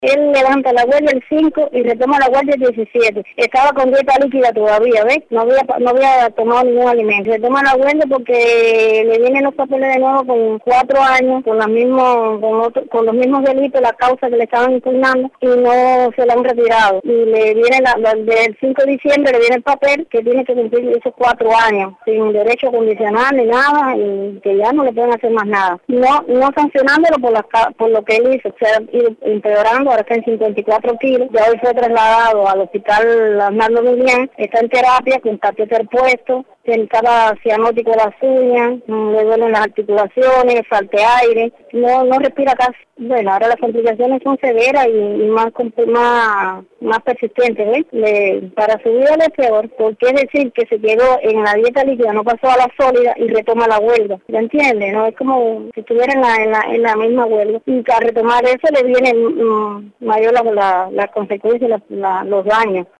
Él levanta la guardia el 5 y retoma la guardia el 17. Estaba con dieta líquida todavía, ¿ves? No había tomado ningún alimento. Retoma la guardia porque le vienen los papeles de nuevo con 4 años, con los mismos delitos, la causa que le estaban impugnando, y no se la han retirado. Y le viene del 5 de diciembre le viene el papel que tiene que cumplir esos 4 años, sin derecho condicional ni nada, y que ya no le pueden hacer más nada. No sancionándolo por lo que él hizo, o sea, ir empeorando. Ahora está en 54 kilos, ya hoy fue trasladado al hospital Arnaldo Milián, está en terapia con catéter puesto, estaba cianótico de las uñas, le duelen las articulaciones, falta aire, no respira casi. Bueno, ahora las complicaciones son severas y más persistentes, ¿ves? Para su vida es peor, porque es decir que se quedó en la dieta líquida, no pasó a la sólida y retoma la huelga, ¿me entiendes? No es como si estuviera en la misma huelga, y al retomar eso le vienen mayor las consecuencias, los daños.